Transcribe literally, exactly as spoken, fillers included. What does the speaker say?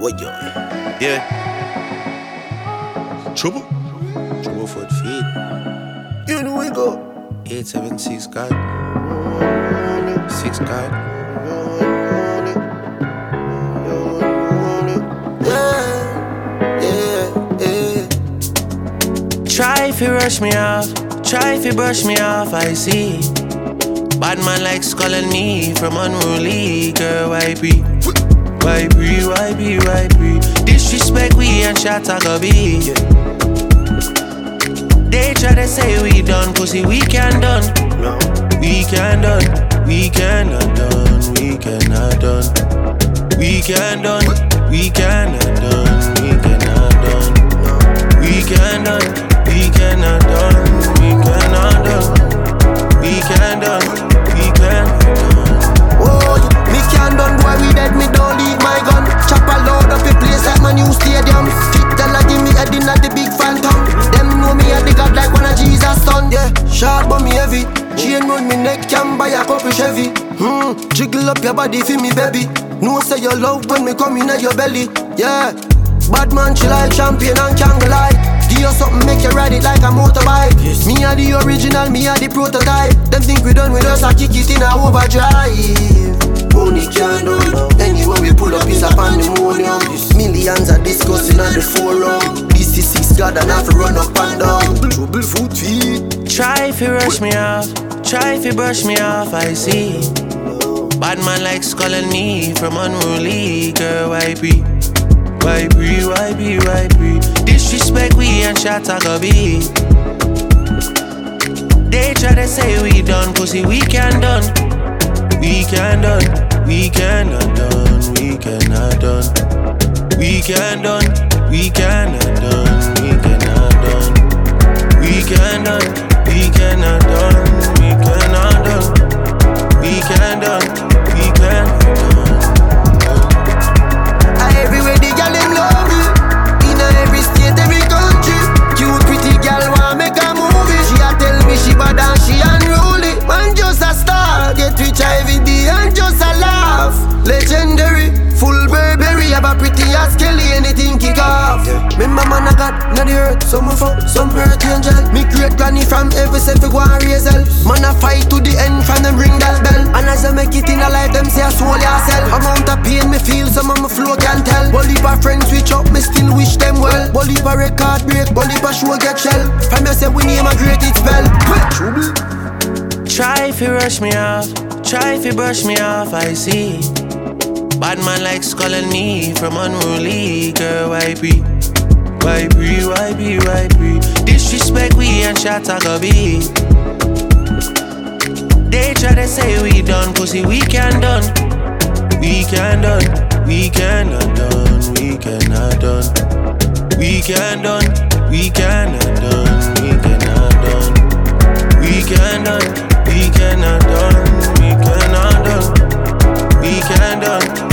What yo? Yeah. Trouble. Trouble for the feet. You know we go. Eight seven six God. Six God. Yeah, yeah, yeah. Try if you rush me off. Try if you brush me off. I see. Bad man likes calling me from unruly. Girl, why be? Why be? Why be? Why be? Disrespect we and shot I go be. They try to say we done, pussy we can done. No. We can done, we cannot done, we cannot done. We can done, we cannot done, we cannot done. We can done, we cannot done, we cannot done. We can done, we cannot done. Oh, me can done, boy, we dead, me don't leave my gun. Chop a load up a place like my new stadium. Fit tell I give me a dinner the big phantom. Them know me a the god like one of Jesus' son. Yeah, short but me heavy. Chain round me neck, can buy a couple Chevy. Hmm, jiggle up your body for me, baby. No say you love when me come in at your belly. Yeah, bad man chill like champion and can't lie. Give you something, make you ride it like a motorbike. Yes. Me are the original, me are the prototype. Them think we done with us, I kick it in a overdrive. Money can't done. Anywhere we pull up is a pandemonium. Millions are discussing on the forum. This is six God and I have to run up and down. Trouble foot feet. Try if you rush me off. Try if you brush me off, I see. Bad man likes calling me from unruly. Girl, why be? Why be? Why be? Why be? Disrespect we and shot I go be. They try to say we done, pussy we can done. We can done, we cannot done, we cannot done. We can done, we cannot done, we cannot done. We can done, we cannot done, we cannot done. We can done, we cannot done. Everywhere the girl them love you. In every state, every country. Cute pretty girl want make a movie. She a tell me she bad and she unruly. Man just a star, get rich every day and just a laugh. Legendary, full Burberry, have a pretty ass Kelly, anything kick off. Yeah. Remember man I got, not the earth, some of up, some earth angel. Me great granny from every self, go and raise hell. Man I fight to the end from them ring that bell. And as I make it in a life, them say I soul yourself. Amount of pain me feel, some of my flow can tell. Bolivar friends switch up, me still wish them well. Bolivar record break, Bolivar show get shell. From you say we name a great it spell. Trouble. Try if you rush me off, try if you brush me off, I see. Bad man likes calling me from unruly. Girl, why be? Why be? Why be? Why be? Disrespect we and shot I go be. They try to say we done, pussy we can done. We can done, we cannot done, we cannot done. We can done, we cannot done, we cannot done. We can done, we cannot done, we cannot done. We can done.